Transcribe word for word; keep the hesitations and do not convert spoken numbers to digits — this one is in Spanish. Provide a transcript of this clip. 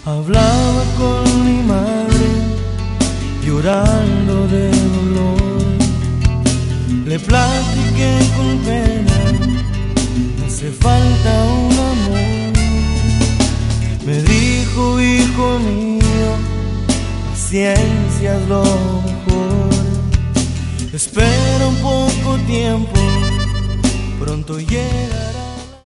Hablaba con mi madre, llorando de dolor. Le platiqué con pena, hace falta un amor. Me dijo, hijo mío, paciencia es lo mejor. Espera un poco tiempo, pronto llega.